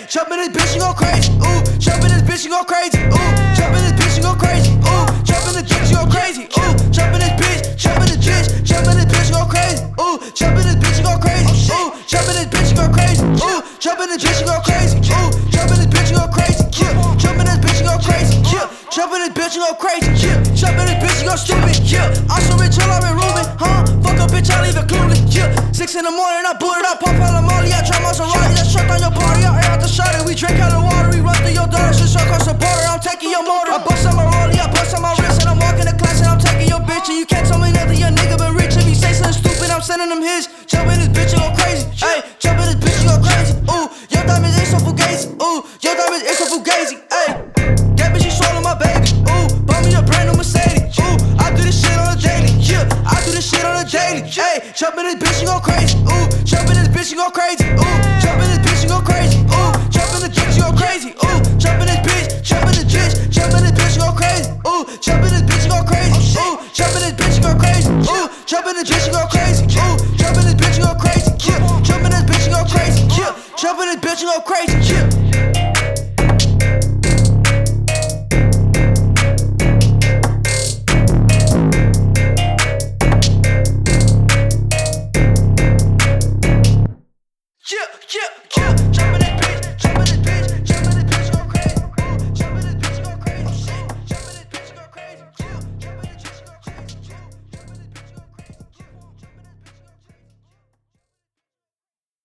jump in this bitch and go crazy. Ooh, jump in this bitch and go crazy. Ooh, jump in this bitch and go crazy. Ooh, jump in this bitch and go crazy. Ooh, jump in this bitch, jump in this bitch, jump in this bitch and go crazy. Ooh, jump in this bitch and go crazy. Ooh, jump in this bitch and go crazy. Ooh, jump in this bitch and go crazy. Ooh, jump in this bitch and go crazy. Yeah, jump in this bitch and go crazy. Yeah, jump in this bitch and go crazy. Yeah, jump in this bitch and go stupid. Yeah, I'm so rich, all I've been Ruben. Huh? Fuck a bitch, I leave it clueless. Yeah, 6 in the morning, I boot it up, pop out the molly, I try my Ferrari, that's truck on your body, I air out the shot it. We drink out the water, we run through your daughter, shit across the border. I'm taking your motor. I bust on my rollie, I bust on my wrist, and I'm walking the class, and I'm taking your bitch, and you can't tell me nothing. Your nigga been rich. If he say something stupid, I'm sending him his. Jump in this bitch and go crazy. Ayy, jump in this bitch and go crazy. Ooh, your diamonds ain't so fugazi. Ooh, your diamonds ain't so fugazi. Ayy, that bitch, she swallow my baby. Ooh, bought me a brand new Mercedes. Ooh, I do this shit on a daily. Yeah, I do this shit on a daily. Ayy, jump in this bitch and go crazy. Ooh, jump in this bitch and go crazy. Ooh, jump in this bitch and go crazy. Ooh, jump in this bitch and go crazy. Ooh, jump in this bitch, jump in this bitch, jump in this bitch and go crazy. Ooh, jump in this bitch and go crazy. Ooh, jump in this bitch and go crazy. Ooh, jump in this bitch and go crazy. Ooh, jump in this bitch and go crazy. Yeah, jump in this bitch and go crazy. Yeah, jump in this bitch and go crazy.